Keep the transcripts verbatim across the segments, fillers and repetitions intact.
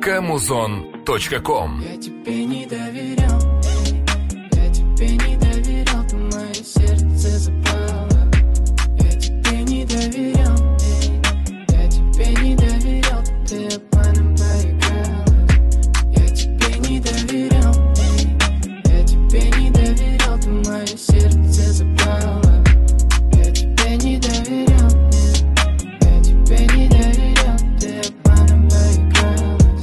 точка музон точка ком. Я тебе не доверял, я тебе не доверял, ты мое сердце запало. Я тебе не доверял, я тебе не доверял, ты обманом поигралась. Я тебе не доверял, я тебе не доверял, ты мое сердце запало. Я тебе не доверял, я тебе не доверял, ты обманом поигралась.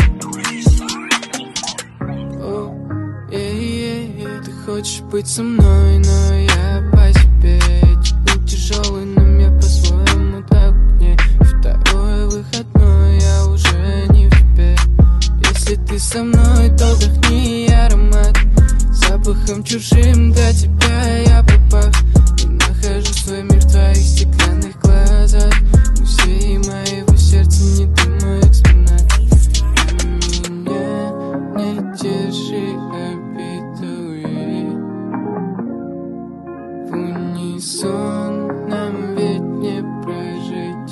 О, е-е-е, ты хочешь быть со мной, но я по себе. День тяжелый, но мне по-своему так мне. Второй выходной, я уже не в себе. Если ты со мной, то вдохни аромат. Запахом чужим до тебя я пропах. И нахожу свой мир в твоих стеклянных глазах. Музей моего сердца, не думаю, экспонат. Меня не держи обиду, и в унисон нам ведь не прожить.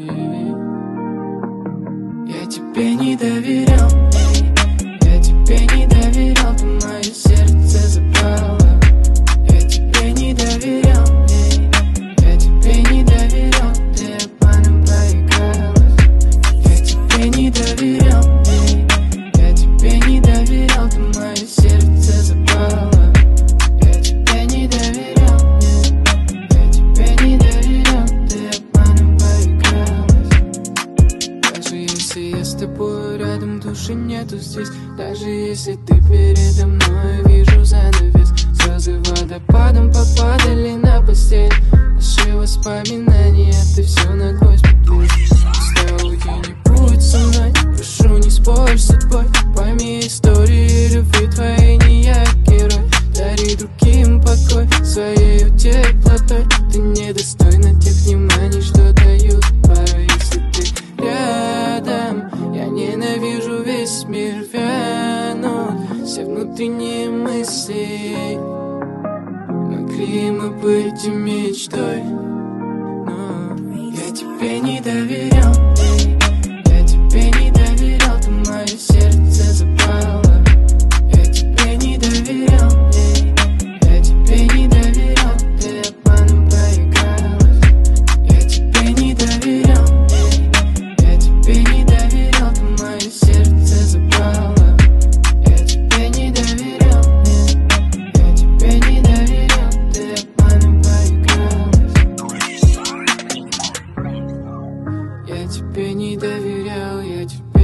Я тебе не доверял, я тебе не доверял, ты мое сердце запало. Я тебе не доверял, я тебе не доверял, ты обманом поигралась. Я тебе не доверял, я тебе не доверял, ты мое сердце запало. Я тебе не доверял, я тебе не доверял, ты обманом поигралась. Даже если я с тобой рядом, души нету здесь. Даже если ты передо мной, вижу занавес. Слезы водопадом попадали на постель. Наши воспоминания, ты все нагло спетлишь. Пустая, уйди, не будь со мной. Прошу, не спорь с судьбой. Пойми истории любви твоей, не я герой. Дари другим покой своей теплотой. Ты недостойна тех вниманий, что дают порой. Если ты рядом, я ненавижу весь мир. Вянут все внутренние мысли. Могли мы быть и мечтой, но я тебе не доверял, я тебе не доверял, ты мое сердце запало. Я тебе не доверял, я тебе не доверял, ты обманом поигралась. Я тебе не доверял, я тебе не доверял, ты мое сердце запало. Я тебе не доверял, я тебе не доверял, ты обманом поигралась. Я тебе не доверял, я тебе